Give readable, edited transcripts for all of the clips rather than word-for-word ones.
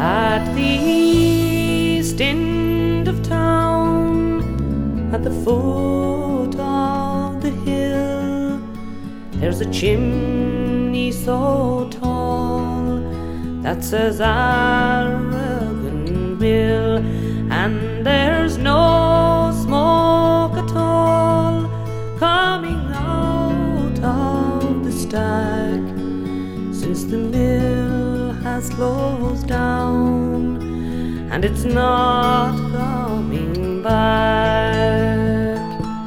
At the east end of town, at the foot of the hill, there's a chimney so tall that says Aragon Mill, and there's no smoke at all coming out of the stack since the mill has closed down, and it's not coming back.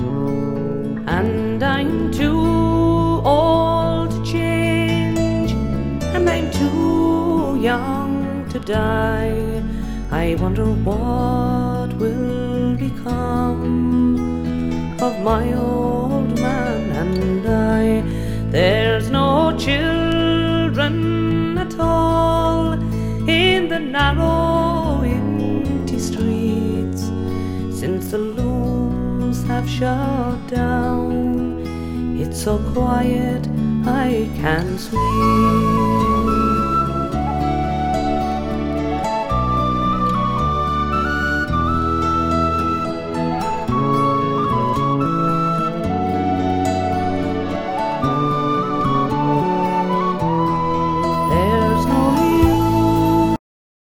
And I'm too old to change, and I'm too young to die. I wonder what will become of my old man and I. There's no children at all in the narrow empty streets since the looms have shut down. It's so quiet I can't sleep.